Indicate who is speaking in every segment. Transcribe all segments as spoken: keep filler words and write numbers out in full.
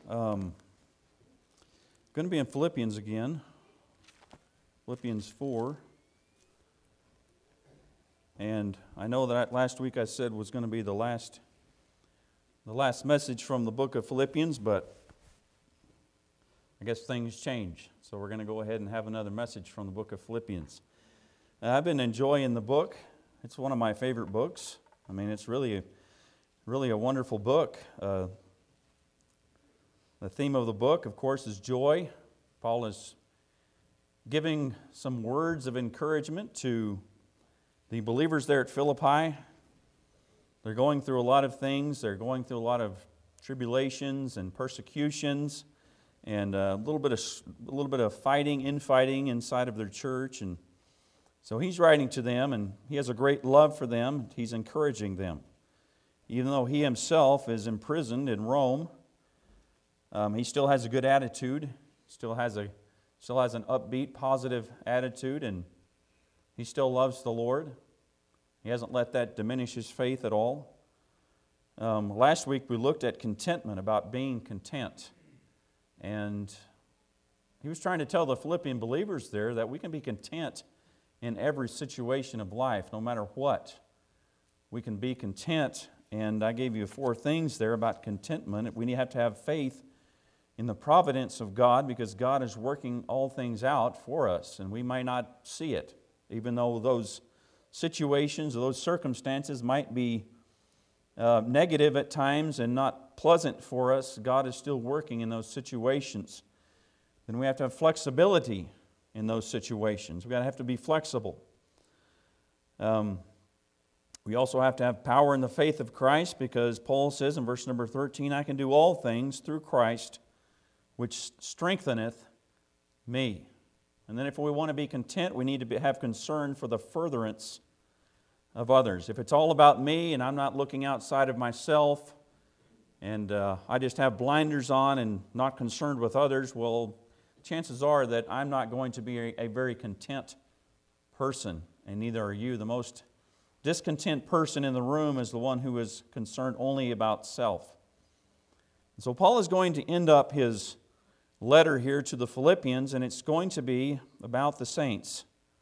Speaker 1: Um, going to be in Philippians again, Philippians four. And I know that last week I said was going to be the last, the last message from the book of Philippians, but I guess things change. So we're going to go ahead and have another message from the book of Philippians. And I've been enjoying the book. It's one of my favorite books. I mean, it's really, really a wonderful book. Uh, the theme of the book, of course, is joy. Paul is giving some words of encouragement to the believers there at Philippi. They're going through a lot of things. They're going through a lot of tribulations and persecutions, and a little bit of a little bit of fighting, infighting inside of their church. And so he's writing to them, and he has a great love for them. He's encouraging them, even though he himself is imprisoned in Rome. Um, he still has a good attitude. Still has a still has an upbeat, positive attitude, and he still loves the Lord. He hasn't let that diminish his faith at all. Um, last week we looked at contentment, about being content. And he was trying to tell the Philippian believers there that we can be content in every situation of life, no matter what. We can be content, and I gave you four things there about contentment. We have to have faith in the providence of God, because God is working all things out for us, and we may not see it. Even though those situations or those circumstances might be uh, negative at times and not pleasant for us, God is still working in those situations. Then we have to have flexibility in those situations. We've got to have to be flexible. Um, we also have to have power in the faith of Christ, because Paul says in verse number thirteen, I can do all things through Christ, which strengtheneth me. And then if we want to be content, we need to be, have concern for the furtherance of others. If it's all about me and I'm not looking outside of myself, and uh, I just have blinders on and not concerned with others, well, chances are that I'm not going to be a, a very content person, and neither are you. The most discontent person in the room is the one who is concerned only about self. And so Paul is going to end up his letter here to the Philippians, and it's going to be about the saints.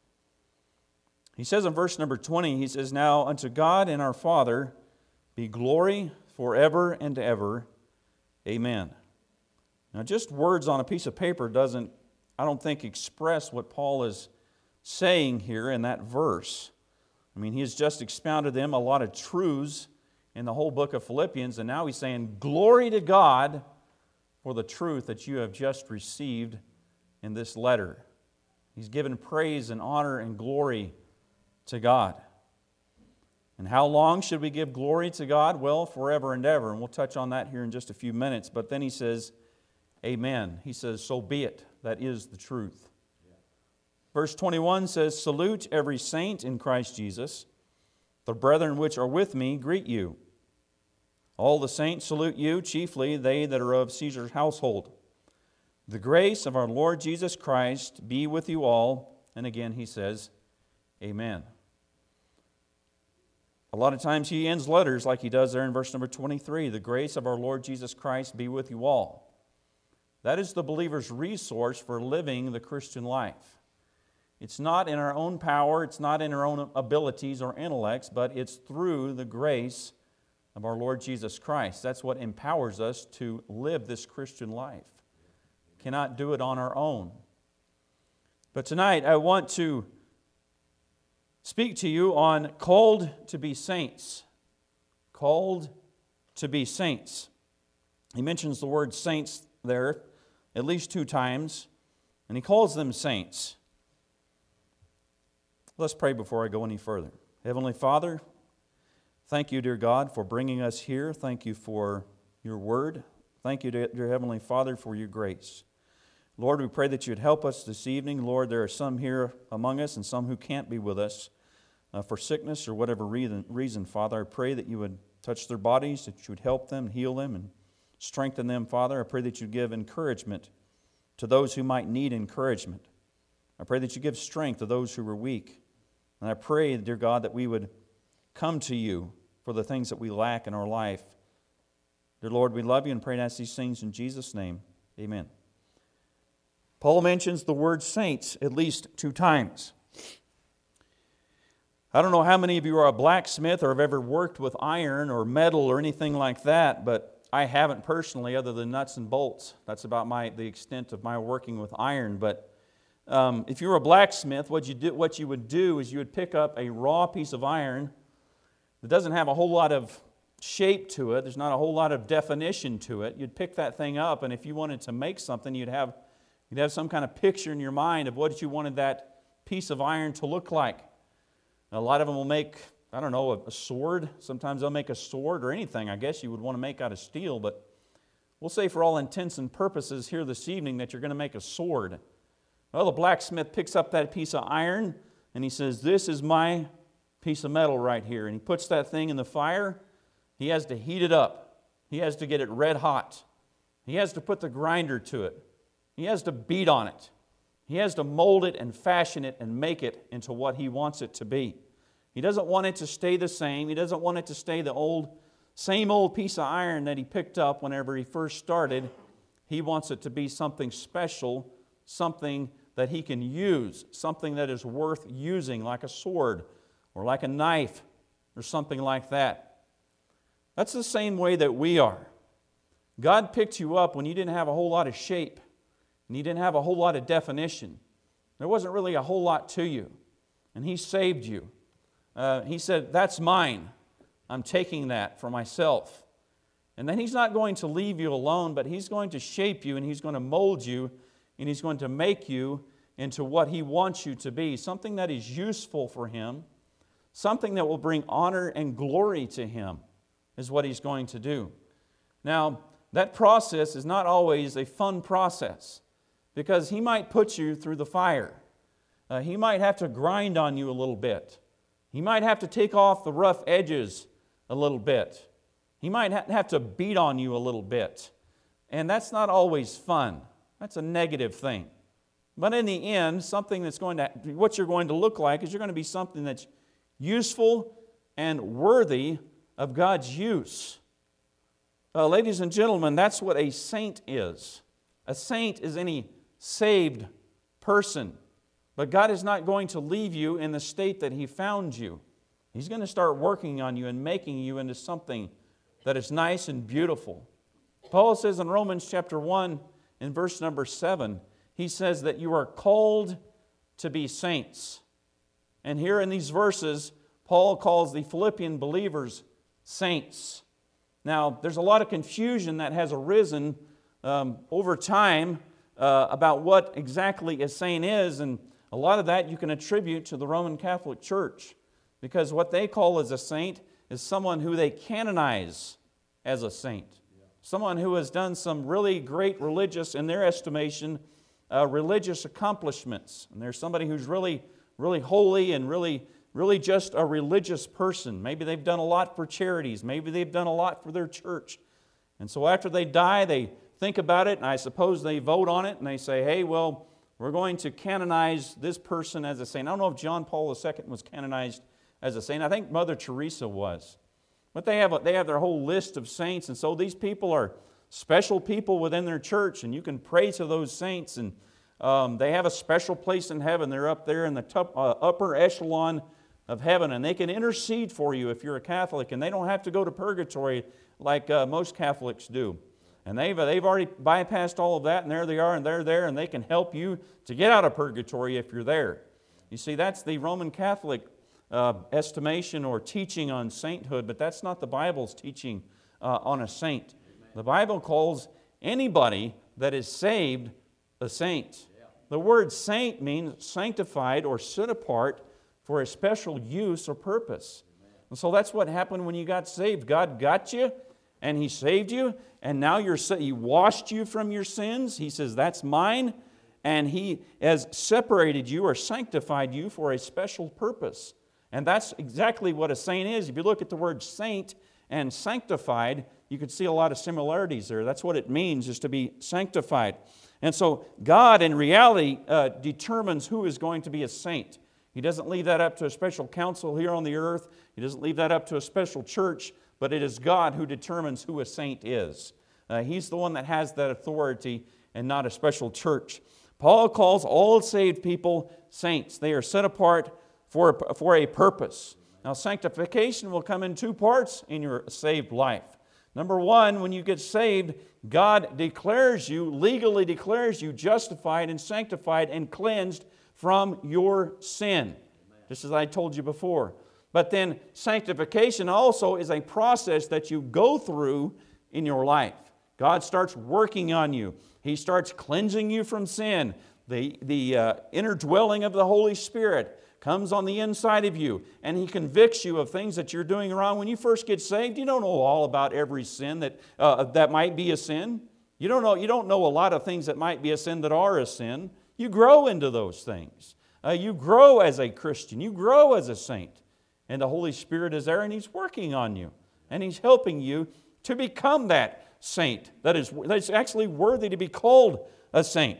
Speaker 1: He says in verse number twenty, he says, Now unto God and our Father be glory forever and ever. Amen. Now just words on a piece of paper doesn't, I don't think, express what Paul is saying here in that verse. I mean, he has just expounded them a lot of truths in the whole book of Philippians, and now he's saying, glory to God for the truth that you have just received in this letter. He's given praise and honor and glory to God. And how long should we give glory to God? Well, forever and ever. And we'll touch on that here in just a few minutes. But then he says, Amen. He says, so be it. That is the truth. Yeah. Verse twenty-one says, Salute every saint in Christ Jesus. The brethren which are with me greet you. All the saints salute you, chiefly they that are of Caesar's household. The grace of our Lord Jesus Christ be with you all. And again he says, Amen. A lot of times he ends letters like he does there in verse number twenty-three. The grace of our Lord Jesus Christ be with you all. That is the believer's resource for living the Christian life. It's not in our own power, it's not in our own abilities or intellects, but it's through the grace of our Lord Jesus Christ. That's what empowers us to live this Christian life. Cannot do it on our own. But tonight I want to speak to you on called to be saints. Called to be saints. He mentions the word saints there at least two times, and he calls them saints. Let's pray before I go any further. Heavenly Father, thank you, dear God, for bringing us here. Thank you for your word. Thank you, dear Heavenly Father, for your grace. Lord, we pray that you'd help us this evening. Lord, there are some here among us and some who can't be with us uh, for sickness or whatever reason, reason, Father. I pray that you would touch their bodies, that you would help them, heal them, and strengthen them, Father. I pray that you give encouragement to those who might need encouragement. I pray that you give strength to those who are weak. And I pray, dear God, that we would come to you for the things that we lack in our life. Dear Lord, we love you and pray and ask these things in Jesus' name. Amen. Paul mentions the word saints at least two times. I don't know how many of you are a blacksmith or have ever worked with iron or metal or anything like that, but I haven't personally, other than nuts and bolts. That's about my the extent of my working with iron. But um, if you were a blacksmith, what you do, what you would do is you would pick up a raw piece of iron that doesn't have a whole lot of shape to it. There's not a whole lot of definition to it. You'd pick that thing up, and if you wanted to make something, you'd have you'd have some kind of picture in your mind of what you wanted that piece of iron to look like. A lot of them will make, I don't know, a, a sword. Sometimes they'll make a sword or anything, I guess you would want to make out of steel. But we'll say for all intents and purposes here this evening that you're going to make a sword. Well, the blacksmith picks up that piece of iron and he says, this is my piece of metal right here. And he puts that thing in the fire. He has to heat it up. He has to get it red hot. He has to put the grinder to it. He has to beat on it. He has to mold it and fashion it and make it into what he wants it to be. He doesn't want it to stay the same. He doesn't want it to stay the old, same old piece of iron that he picked up whenever he first started. He wants it to be something special, something that he can use, something that is worth using, like a sword or like a knife or something like that. That's the same way that we are. God picked you up when you didn't have a whole lot of shape. And you didn't have a whole lot of definition. There wasn't really a whole lot to you. And He saved you. Uh, he said, that's mine. I'm taking that for myself. And then He's not going to leave you alone, but He's going to shape you and He's going to mold you and He's going to make you into what He wants you to be. Something that is useful for Him. Something that will bring honor and glory to Him is what He's going to do. Now, that process is not always a fun process. Because He might put you through the fire. Uh, he might have to grind on you a little bit. He might have to take off the rough edges a little bit. He might ha- have to beat on you a little bit. And that's not always fun. That's a negative thing. But in the end, something that's going to, what you're going to look like is you're going to be something that's useful and worthy of God's use. Uh, ladies and gentlemen, that's what a saint is. A saint is any saved person. But God is not going to leave you in the state that He found you. He's going to start working on you and making you into something that is nice and beautiful. Paul says in Romans chapter one, in verse number seven, he says that you are called to be saints. And here in these verses, Paul calls the Philippian believers saints. Now, there's a lot of confusion that has arisen um, over time uh, about what exactly a saint is, and a lot of that you can attribute to the Roman Catholic Church, because what they call as a saint is someone who they canonize as a saint. Someone who has done some really great religious, in their estimation, uh, religious accomplishments. And there's somebody who's really, really holy and really, really just a religious person. Maybe they've done a lot for charities. Maybe they've done a lot for their church. And so after they die, they think about it, and I suppose they vote on it, and they say, hey, well, we're going to canonize this person as a saint. I don't know if John Paul the Second was canonized as a saint. I think Mother Teresa was. But they have, a, they have their whole list of saints, and so these people are special people within their church, and you can pray to those saints, and um, they have a special place in heaven. They're up there in the top, uh, upper echelon of heaven, and they can intercede for you if you're a Catholic, and they don't have to go to purgatory like uh, most Catholics do. And they've, they've already bypassed all of that, and there they are, and they're there, and they can help you to get out of purgatory if you're there. You see, that's the Roman Catholic uh, estimation or teaching on sainthood, but that's not the Bible's teaching uh, on a saint. Amen. The Bible calls anybody that is saved a saint. Yeah. The word saint means sanctified or set apart for a special use or purpose. Amen. And so that's what happened when you got saved. God got you, and He saved you, and now you're He washed you from your sins. He says, that's mine. And He has separated you or sanctified you for a special purpose. And that's exactly what a saint is. If you look at the word saint and sanctified, you can see a lot of similarities there. That's what it means, is to be sanctified. And so God, in reality, uh, determines who is going to be a saint. He doesn't leave that up to a special council here on the earth. He doesn't leave that up to a special church. but it is God who determines who a saint is. Uh, he's the one that has that authority and not a special church. Paul calls all saved people saints. They are set apart for, for a purpose. Now, sanctification will come in two parts in your saved life. Number one, when you get saved, God declares you, legally declares you justified and sanctified and cleansed from your sin, just as I told you before. But then sanctification also is a process that you go through in your life. God starts working on you. He starts cleansing you from sin. The, the uh, inner dwelling of the Holy Spirit comes on the inside of you, and He convicts you of things that you're doing wrong. When you first get saved, you don't know all about every sin that, uh, that might be a sin. You don't know, you don't know a lot of things that might be a sin that are a sin. You grow into those things. Uh, you grow as a Christian. You grow as a saint. And the Holy Spirit is there, and He's working on you. And He's helping you to become that saint that is, that is actually worthy to be called a saint.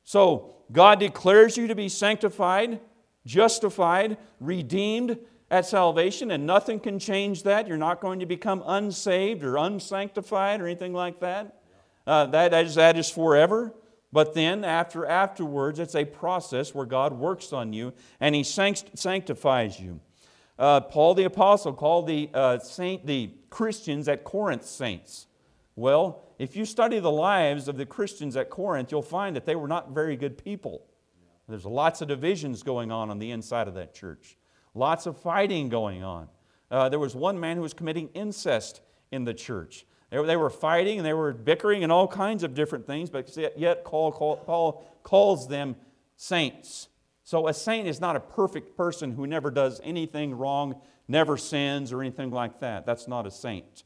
Speaker 1: So God declares you to be sanctified, justified, redeemed at salvation, and nothing can change that. You're not going to become unsaved or unsanctified or anything like that. Uh, that, that, is, that is forever. But then after afterwards, it's a process where God works on you and He sanct- sanctifies you. Uh, Paul the Apostle called the uh, saint, the Christians at Corinth saints. Well, if you study the lives of the Christians at Corinth, you'll find that they were not very good people. There's lots of divisions going on on the inside of that church. Lots of fighting going on. Uh, there was one man who was committing incest in the church. They, they were fighting and they were bickering and all kinds of different things, but yet Paul, Paul calls them saints. So a saint is not a perfect person who never does anything wrong, never sins or anything like that. That's not a saint.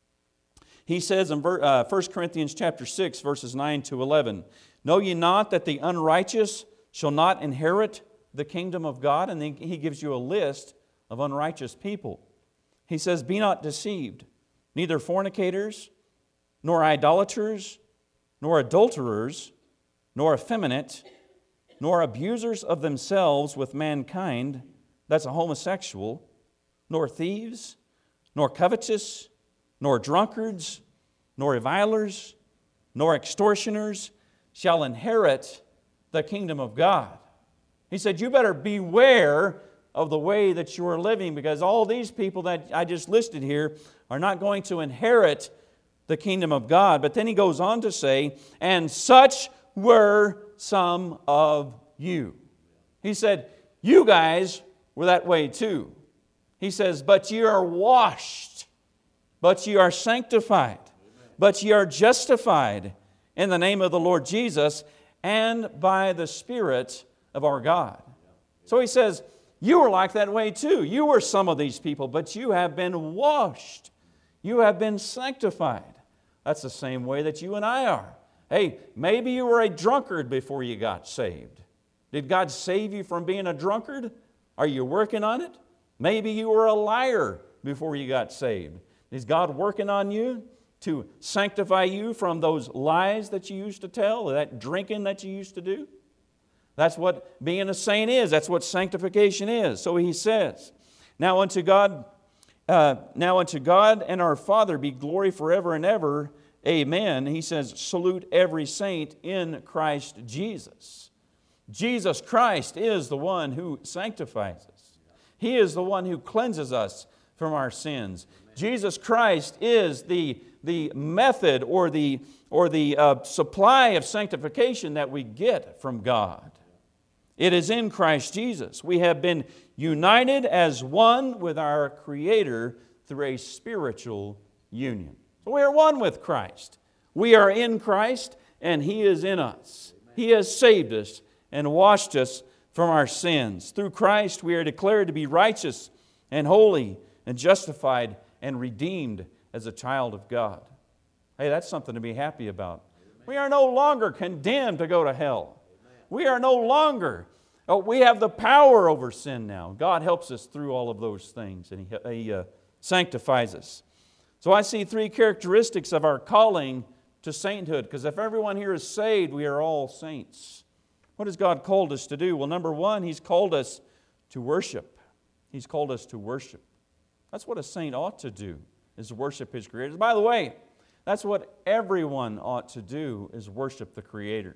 Speaker 1: He says in First Corinthians chapter six, verses nine to eleven, "Know ye not that the unrighteous shall not inherit the kingdom of God?" And then he gives you a list of unrighteous people. He says, "Be not deceived, neither fornicators, nor idolaters, nor adulterers, nor effeminate, nor abusers of themselves with mankind," that's a homosexual, "nor thieves, nor covetous, nor drunkards, nor revilers, nor extortioners shall inherit the kingdom of God." He said, you better beware of the way that you are living, because all these people that I just listed here are not going to inherit the kingdom of God. But then he goes on to say, "And such were some of you." He said, you guys were that way too. He says, "But ye are washed, but ye are sanctified, but ye are justified in the name of the Lord Jesus and by the Spirit of our God." So he says, you were like that way too. You were some of these people, but you have been washed. You have been sanctified. That's the same way that you and I are. Hey, maybe you were a drunkard before you got saved. Did God save you from being a drunkard? Are you working on it? Maybe you were a liar before you got saved. Is God working on you to sanctify you from those lies that you used to tell, or that drinking that you used to do? That's what being a saint is. That's what sanctification is. So he says, Now unto God, uh, now unto God and our Father be glory forever and ever. Amen." He says, "Salute every saint in Christ Jesus." Jesus Christ is the one who sanctifies us. He is the one who cleanses us from our sins. Jesus Christ is the, the method or the, or the uh, supply of sanctification that we get from God. It is in Christ Jesus. We have been united as one with our Creator through a spiritual union. So we are one with Christ. We are in Christ and He is in us. He has saved us and washed us from our sins. Through Christ we are declared to be righteous and holy and justified and redeemed as a child of God. Hey, that's something to be happy about. We are no longer condemned to go to hell. We are no longer, oh, we have the power over sin now. God helps us through all of those things, and He, he uh, sanctifies us. So I see three characteristics of our calling to sainthood, because if everyone here is saved, we are all saints. What has God called us to do? Well, number one, He's called us to worship. He's called us to worship. That's what a saint ought to do. is to worship His Creator. By the way, that's what everyone ought to do, is worship the Creator.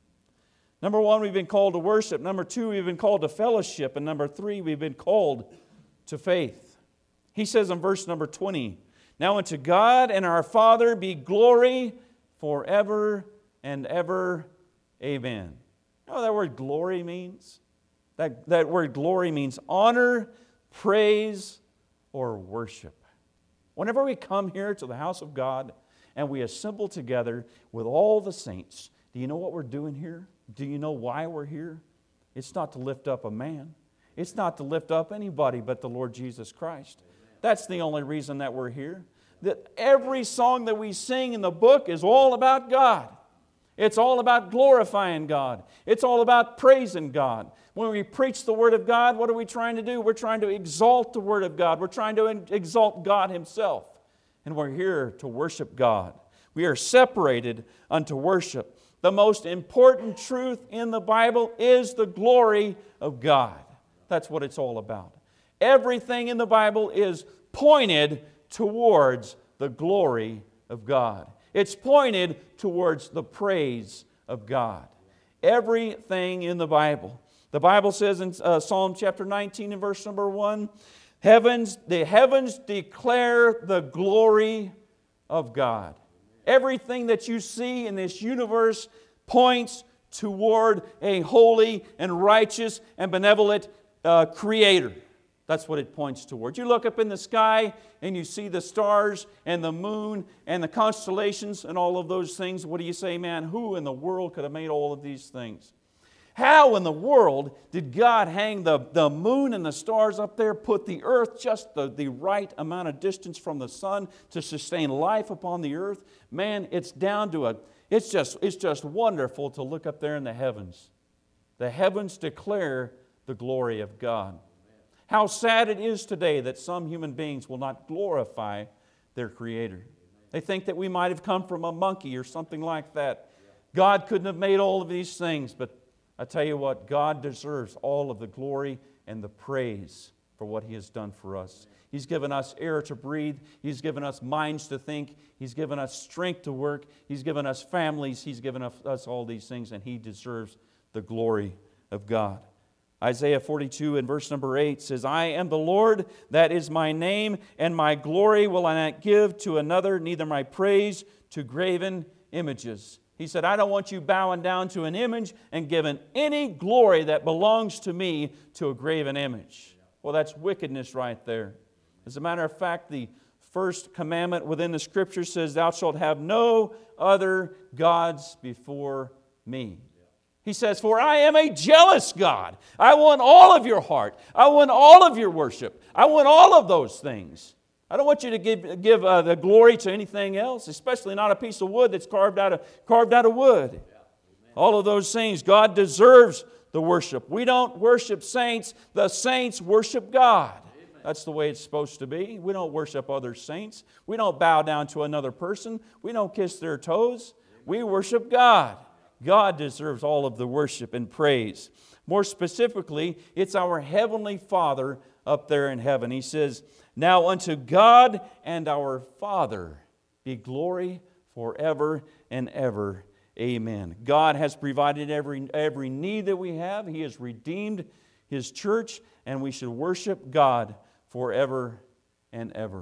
Speaker 1: Number one, we've been called to worship. Number two, we've been called to fellowship. And number three, we've been called to faith. He says in verse number twenty, "Now unto God and our Father be glory forever and ever. Amen." You know what that word glory means? That, that word glory means honor, praise, or worship. Whenever we come here to the house of God and we assemble together with all the saints, do you know what we're doing here? Do you know why we're here? It's not to lift up a man. It's not to lift up anybody but the Lord Jesus Christ. That's the only reason that we're here. That every song that we sing in the book is all about God. It's all about glorifying God. It's all about praising God. When we preach the Word of God, what are we trying to do? We're trying to exalt the Word of God. We're trying to exalt God Himself. And we're here to worship God. We are separated unto worship. The most important truth in the Bible is the glory of God. That's what it's all about. Everything in the Bible is pointed towards the glory of God. It's pointed towards the praise of God. Everything in the Bible. The Bible says in uh, Psalm chapter nineteen and verse number one, Heavens, the heavens declare the glory of God. Everything that you see in this universe points toward a holy and righteous and benevolent uh, Creator. That's what it points toward. You look up in the sky and you see the stars and the moon and the constellations and all of those things. What do you say, man? Who in the world could have made all of these things? How in the world did God hang the, the moon and the stars up there, put the earth just the, the right amount of distance from the sun to sustain life upon the earth? Man, it's down to a, it's just, it's just wonderful to look up there in the heavens. The heavens declare the glory of God. How sad it is today that some human beings will not glorify their Creator. They think that we might have come from a monkey or something like that. God couldn't have made all of these things, but I tell you what, God deserves all of the glory and the praise for what He has done for us. He's given us air to breathe. He's given us minds to think. He's given us strength to work. He's given us families. He's given us all these things, and He deserves the glory of God. Isaiah forty-two and verse number eight says, I am the Lord, that is my name, and my glory will I not give to another, neither my praise to graven images. He said, I don't want you bowing down to an image and giving any glory that belongs to me to a graven image. Well, that's wickedness right there. As a matter of fact, the first commandment within the Scripture says, Thou shalt have no other gods before me. He says, for I am a jealous God. I want all of your heart. I want all of your worship. I want all of those things. I don't want you to give, give uh, the glory to anything else, especially not a piece of wood that's carved out of, carved out of wood. Yeah. All of those things, God deserves the worship. We don't worship saints. The saints worship God. Amen. That's the way it's supposed to be. We don't worship other saints. We don't bow down to another person. We don't kiss their toes. Amen. We worship God. God deserves all of the worship and praise. More specifically, it's our Heavenly Father up there in heaven. He says, Now unto God and our Father be glory forever and ever. Amen. God has provided every, every need that we have. He has redeemed His church, and we should worship God forever and ever.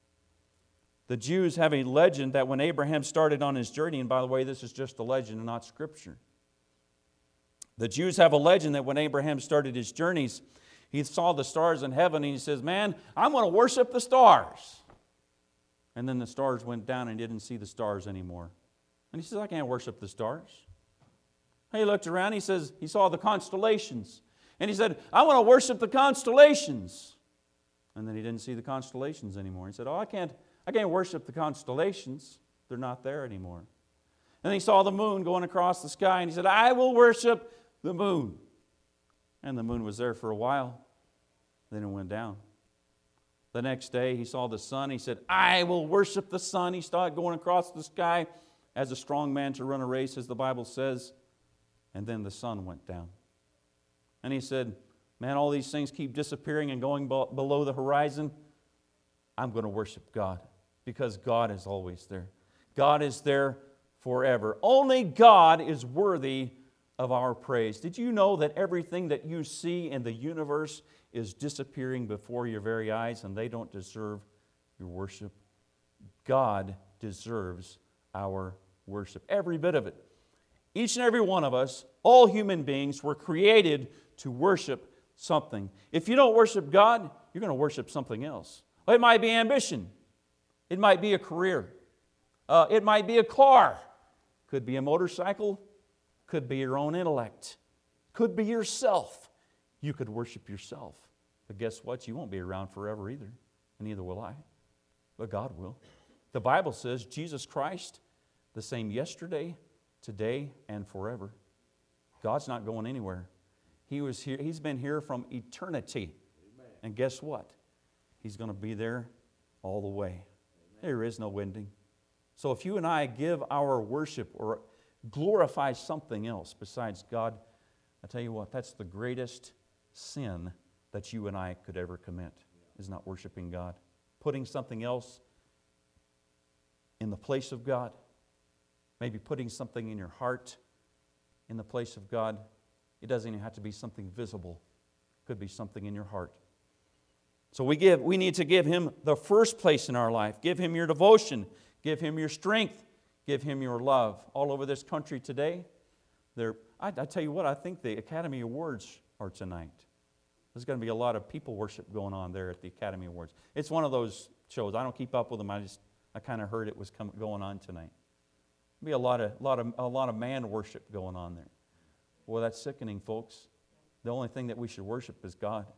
Speaker 1: The Jews have a legend that when Abraham started on his journey, and by the way, this is just a legend and not Scripture. The Jews have a legend that when Abraham started his journeys, he saw the stars in heaven and he says, man, I'm going to worship the stars. And then the stars went down and he didn't see the stars anymore. And he says, I can't worship the stars. And he looked around, he says, he saw the constellations. And he said, I want to worship the constellations. And then he didn't see the constellations anymore. He said, oh, I can't, I can't worship the constellations. They're not there anymore. And he saw the moon going across the sky and he said, I will worship the moon. And the moon was there for a while. Then it went down. The next day he saw the sun. He said, I will worship the sun. He started going across the sky as a strong man to run a race, as the Bible says. And then the sun went down. And he said, man, all these things keep disappearing and going below the horizon. I'm going to worship God. because God is always there. God is there forever. Only God is worthy of our praise. Did you know that everything that you see in the universe is disappearing before your very eyes, and they don't deserve your worship? God deserves our worship, every bit of it. Each and every one of us, all human beings, were created to worship something. If you don't worship God, you're going to worship something else. It might be ambition. It might be a career. Uh, it might be a car. Could be a motorcycle. Could be your own intellect. Could be yourself. You could worship yourself. But guess what? You won't be around forever either. And neither will I. But God will. The Bible says Jesus Christ, the same yesterday, today, and forever. God's not going anywhere. He was here. He's been here from eternity. Amen. And guess what? He's going to be there all the way. Amen. There is no ending. So if you and I give our worship or glorify something else besides God, I tell you what, that's the greatest sin that you and I could ever commit, is not worshiping God. Putting something else in the place of God, maybe putting something in your heart in the place of God. It doesn't even have to be something visible. It could be something in your heart. So we give. We need to give Him the first place in our life. Give Him your devotion. Give Him your strength. Give Him your love. All over this country today, there. I, I tell you what, I think the Academy Awards are tonight. There's going to be a lot of people worship going on there at the Academy Awards. It's one of those shows. I don't keep up with them. I just I kind of heard it was come, going on tonight. There'll be a lot of lot of a lot of man worship going on there. Well, that's sickening, folks. The only thing that we should worship is God.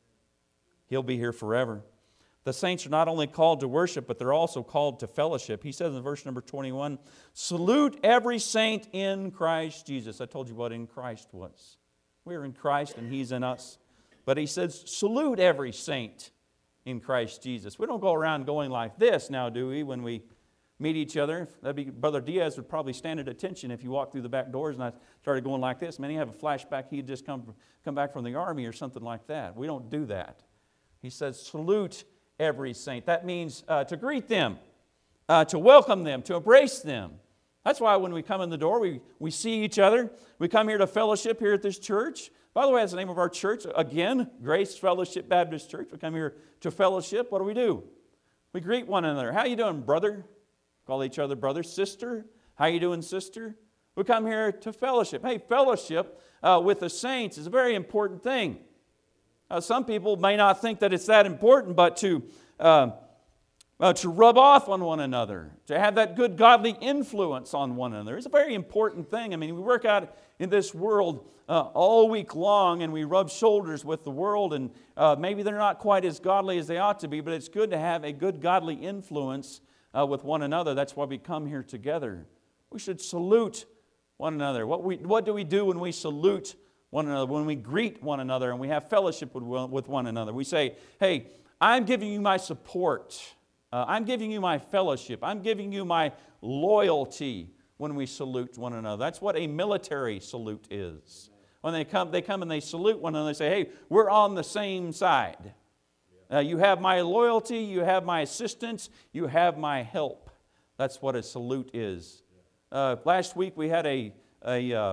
Speaker 1: He'll be here forever. The saints are not only called to worship, but they're also called to fellowship. He says in verse number twenty-one, salute every saint in Christ Jesus. I told you what in Christ was. We're in Christ and He's in us. But he says, salute every saint in Christ Jesus. We don't go around going like this now, do we, when we meet each other? That'd be, Brother Diaz would probably stand at attention if you walked through the back doors and I started going like this. Man, he'd have a flashback. He'd just come, come back from the army or something like that. We don't do that. He says, salute every saint. That means uh, to greet them, uh, to welcome them, to embrace them. That's why when we come in the door, we, we see each other. We come here to fellowship here at this church. By the way, that's the name of our church. Again, Grace Fellowship Baptist Church. We come here to fellowship. What do we do? We greet one another. How you doing, brother? Call each other brother. Sister, how you doing, sister? We come here to fellowship. Hey, fellowship uh, with the saints is a very important thing. Uh, some people may not think that it's that important, but to uh, uh, to rub off on one another, to have that good godly influence on one another is a very important thing. I mean, we work out in this world uh, all week long, and we rub shoulders with the world, and uh, maybe they're not quite as godly as they ought to be, but it's good to have a good godly influence uh, with one another. That's why we come here together. We should salute one another. What we what do we do when we salute one another, when we greet one another and we have fellowship with, with one another? We say, hey, I'm giving you my support. Uh, I'm giving you my fellowship. I'm giving you my loyalty when we salute one another. That's what a military salute is. When they come, they come and they salute one another. They say, hey, we're on the same side. Uh, you have my loyalty. You have my assistance. You have my help. That's what a salute is. Uh, last week we had a, a uh,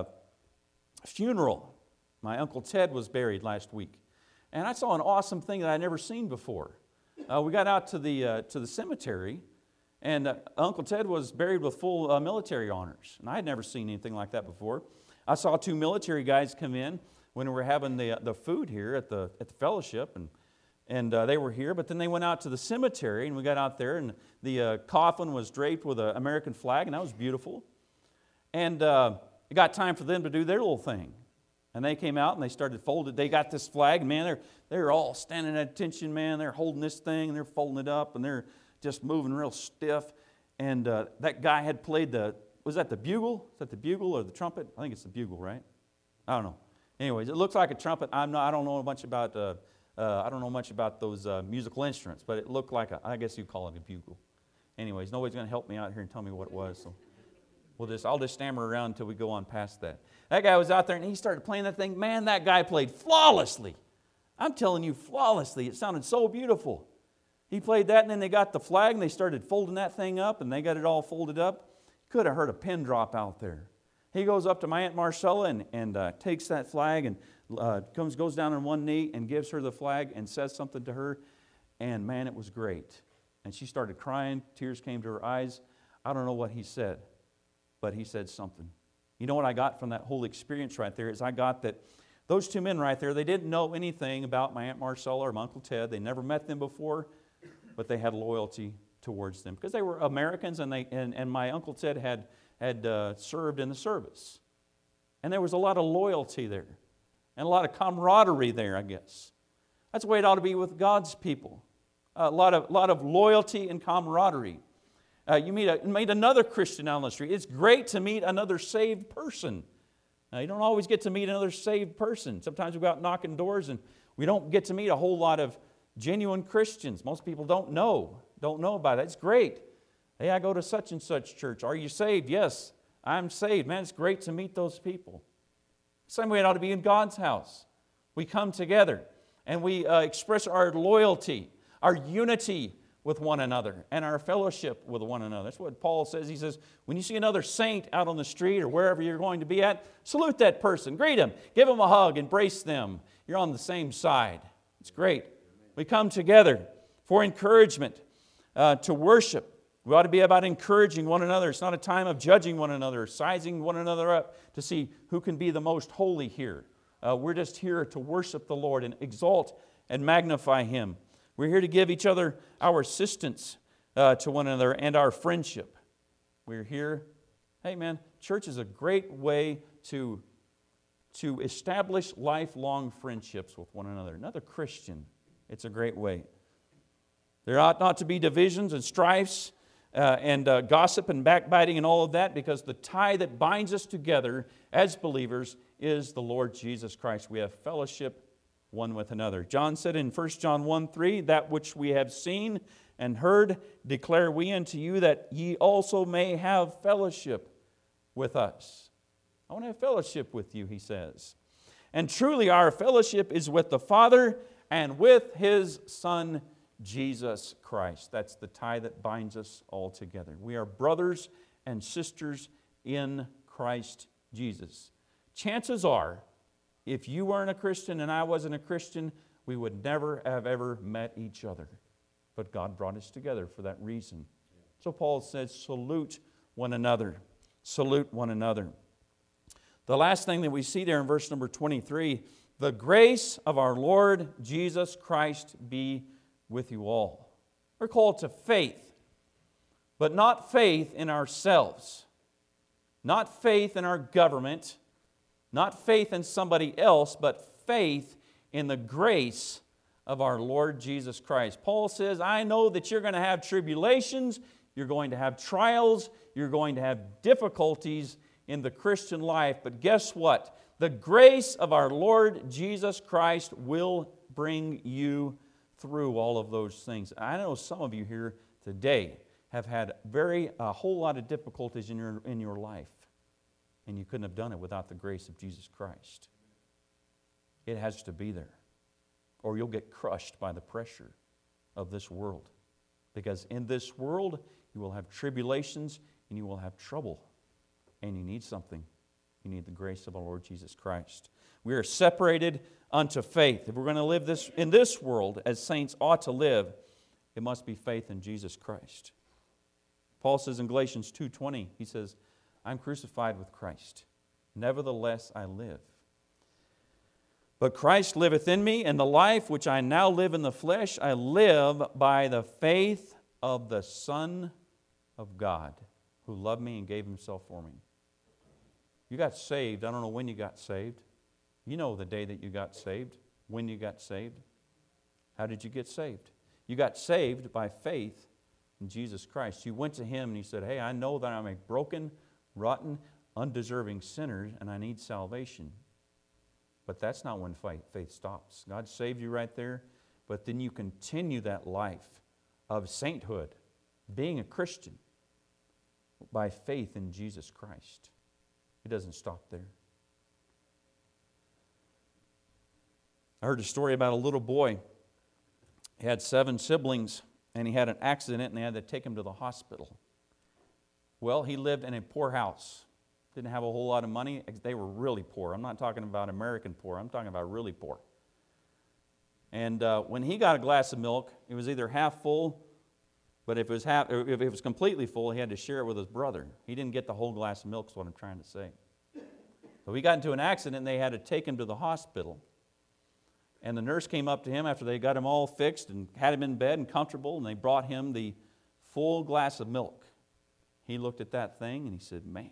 Speaker 1: funeral. My Uncle Ted was buried last week. And I saw an awesome thing that I'd never seen before. Uh, we got out to the uh, to the cemetery, and uh, Uncle Ted was buried with full uh, military honors. And I had never seen anything like that before. I saw two military guys come in when we were having the uh, the food here at the at the fellowship, and and uh, they were here. But then they went out to the cemetery, and we got out there, and the uh, coffin was draped with an American flag, and that was beautiful. And uh, it got time for them to do their little thing. And they came out and they started folding. They got this flag, man. They're they're all standing at attention, man. They're holding this thing and they're folding it up and they're just moving real stiff. And uh, that guy had played the was that the bugle? Is that the bugle or the trumpet? I think it's the bugle, right? I don't know. Anyways, it looks like a trumpet. I'm not. I don't know much about. Uh, uh, I don't know much about those uh, musical instruments, but it looked like a. I guess you'd call it a bugle. Anyways, nobody's going to help me out here and tell me what it was. So. We'll just, I'll just stammer around until we go on past that. That guy was out there and he started playing that thing. Man, that guy played flawlessly. I'm telling you, flawlessly. It sounded so beautiful. He played that, and then they got the flag, and they started folding that thing up, and they got it all folded up. Could have heard a pin drop out there. He goes up to my Aunt Marcella and, and uh, takes that flag and uh, comes, goes down on one knee and gives her the flag and says something to her. And man, it was great. And she started crying. Tears came to her eyes. I don't know what he said, but he said something. You know what I got from that whole experience right there is I got that those two men right there, they didn't know anything about my Aunt Marcella or my Uncle Ted. They never met them before, but they had loyalty towards them because they were Americans, and, they, and, and my Uncle Ted had, had uh, served in the service. And there was a lot of loyalty there and a lot of camaraderie there, I guess. That's the way it ought to be with God's people. A lot of, lot of loyalty and camaraderie. Uh, you meet, a, meet another Christian out on the street. It's great to meet another saved person. Now, you don't always get to meet another saved person. Sometimes we go out knocking doors and we don't get to meet a whole lot of genuine Christians. Most people don't know, don't know about it. It's great. Hey, I go to such and such church. Are you saved? Yes, I'm saved. Man, it's great to meet those people. Same way it ought to be in God's house. We come together and we uh, express our loyalty, our unity with one another, and our fellowship with one another. That's what Paul says. He says, when you see another saint out on the street or wherever you're going to be at, salute that person, greet him, give them a hug, embrace them. You're on the same side. It's great. We come together for encouragement, uh, to worship. We ought to be about encouraging one another. It's not a time of judging one another, sizing one another up to see who can be the most holy here. Uh, we're just here to worship the Lord and exalt and magnify Him. We're here to give each other our assistance uh, to one another and our friendship. We're here. Hey man, church is a great way to, to establish lifelong friendships with one another. Another Christian, it's a great way. There ought not to be divisions and strifes uh, and uh, gossip and backbiting and all of that, because the tie that binds us together as believers is the Lord Jesus Christ. We have fellowship one with another. John said in First John one three, that which we have seen and heard declare we unto you, that ye also may have fellowship with us. I want to have fellowship with you, he says. And truly our fellowship is with the Father and with His Son, Jesus Christ. That's the tie that binds us all together. We are brothers and sisters in Christ Jesus. Chances are, if you weren't a Christian and I wasn't a Christian, we would never have ever met each other. But God brought us together for that reason. So Paul says, salute one another. Salute one another. The last thing that we see there in verse number twenty-three, the grace of our Lord Jesus Christ be with you all. We're called to faith, but not faith in ourselves, not faith in our government, not faith in somebody else, but faith in the grace of our Lord Jesus Christ. Paul says, I know that you're going to have tribulations, you're going to have trials, you're going to have difficulties in the Christian life, but guess what? The grace of our Lord Jesus Christ will bring you through all of those things. I know some of you here today have had very a whole lot of difficulties in your in your life. And you couldn't have done it without the grace of Jesus Christ. It has to be there, or you'll get crushed by the pressure of this world. Because in this world, you will have tribulations and you will have trouble. And you need something. You need the grace of our Lord Jesus Christ. We are separated unto faith. If we're going to live this in this world as saints ought to live, it must be faith in Jesus Christ. Paul says in Galatians two twenty, he says, I'm crucified with Christ. Nevertheless, I live. But Christ liveth in me, and the life which I now live in the flesh, I live by the faith of the Son of God, who loved me and gave Himself for me. You got saved. I don't know when you got saved. You know the day that you got saved, when you got saved. How did you get saved? You got saved by faith in Jesus Christ. You went to Him and you said, hey, I know that I'm a broken, rotten, undeserving sinner, and I need salvation. But that's not when faith, faith stops. God saved you right there, but then you continue that life of sainthood, being a Christian, by faith in Jesus Christ. It doesn't stop there. I heard a story about a little boy. He had seven siblings, and he had an accident, and they had to take him to the hospital. Well, he lived in a poor house. Didn't have a whole lot of money. They were really poor. I'm not talking about American poor. I'm talking about really poor. And uh, when he got a glass of milk, it was either half full, but if it was half, if it was completely full, he had to share it with his brother. He didn't get the whole glass of milk, is what I'm trying to say. So he got into an accident, and they had to take him to the hospital. And the nurse came up to him after they got him all fixed and had him in bed and comfortable, and they brought him the full glass of milk. He looked at that thing, and he said, man,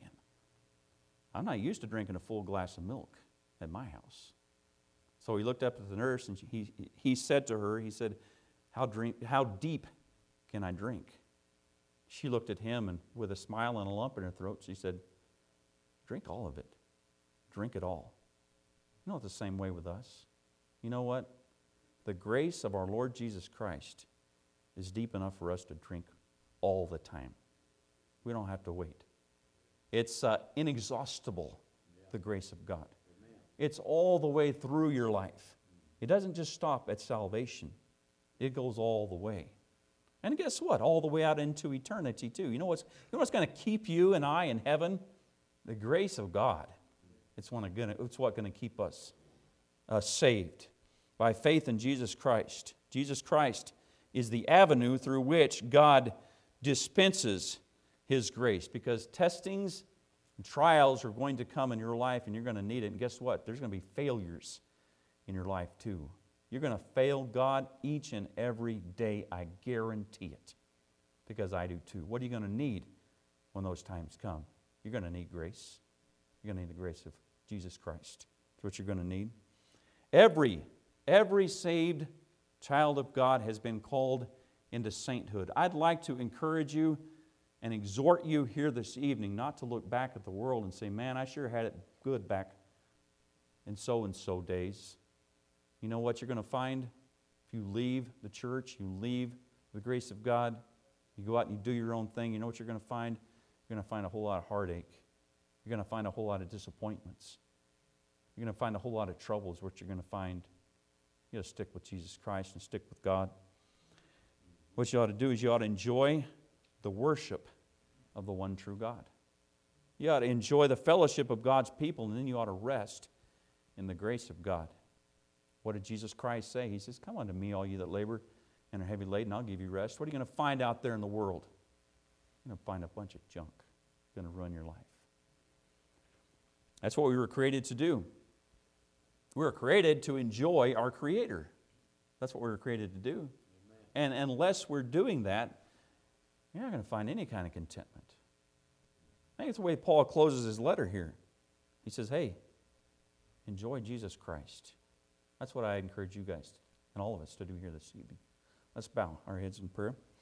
Speaker 1: I'm not used to drinking a full glass of milk at my house. So he looked up at the nurse, and he, he said to her, he said, how, drink, how deep can I drink? She looked at him, and with a smile and a lump in her throat, she said, drink all of it. Drink it all. You know, it's the same way with us. You know what? The grace of our Lord Jesus Christ is deep enough for us to drink all the time. We don't have to wait. It's uh, inexhaustible, the grace of God. It's all the way through your life. It doesn't just stop at salvation. It goes all the way. And guess what? All the way out into eternity too. You know what's, you know what's going to keep you and I in heaven? The grace of God. It's, one gonna, it's what's going to keep us uh, saved by faith in Jesus Christ. Jesus Christ is the avenue through which God dispenses His grace, because testings and trials are going to come in your life, and you're going to need it. And guess what? There's going to be failures in your life too. You're going to fail God each and every day. I guarantee it, because I do too. What are you going to need when those times come? You're going to need grace. You're going to need the grace of Jesus Christ. That's what you're going to need. Every, every saved child of God has been called into sainthood. I'd like to encourage you and exhort you here this evening not to look back at the world and say, man, I sure had it good back in so-and-so days. You know what you're going to find? If you leave the church, you leave the grace of God, you go out and you do your own thing, you know what you're going to find? You're going to find a whole lot of heartache. You're going to find a whole lot of disappointments. You're going to find a whole lot of troubles. What you're going to find, you got to stick with Jesus Christ and stick with God. What you ought to do is you ought to enjoy the worship of the one true God. You ought to enjoy the fellowship of God's people, and then you ought to rest in the grace of God. What did Jesus Christ say? He says, come unto me, all you that labor and are heavy laden, I'll give you rest. What are you going to find out there in the world? You're going to find a bunch of junk. It's going to ruin your life. That's what we were created to do. We were created to enjoy our Creator. That's what we were created to do. Amen. And unless we're doing that, you're not going to find any kind of contentment. I think it's the way Paul closes his letter here. He says, hey, enjoy Jesus Christ. That's what I encourage you guys and all of us to do here this evening. Let's bow our heads in prayer.